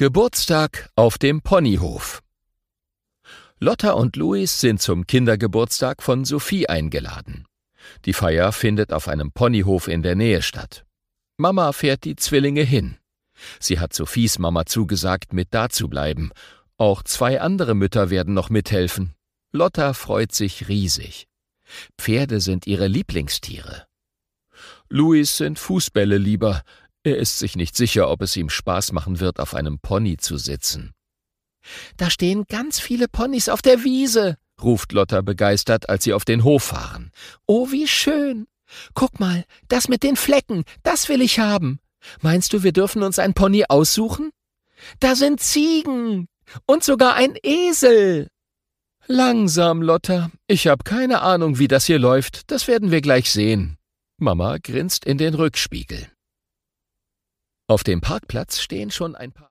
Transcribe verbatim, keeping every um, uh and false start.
Geburtstag auf dem Ponyhof. Lotta und Luis sind zum Kindergeburtstag von Sophie eingeladen. Die Feier findet auf einem Ponyhof in der Nähe statt. Mama fährt die Zwillinge hin. Sie hat Sophies Mama zugesagt, mit dazubleiben. Auch zwei andere Mütter werden noch mithelfen. Lotta freut sich riesig. Pferde sind ihre Lieblingstiere. Luis sind Fußbälle lieber. Er ist sich nicht sicher, ob es ihm Spaß machen wird, auf einem Pony zu sitzen. »Da stehen ganz viele Ponys auf der Wiese«, ruft Lotta begeistert, als sie auf den Hof fahren. »Oh, wie schön! Guck mal, das mit den Flecken, das will ich haben. Meinst du, wir dürfen uns ein Pony aussuchen? Da sind Ziegen und sogar ein Esel.« »Langsam, Lotta. Ich habe keine Ahnung, wie das hier läuft. Das werden wir gleich sehen.« Mama grinst in den Rückspiegel. Auf dem Parkplatz stehen schon ein paar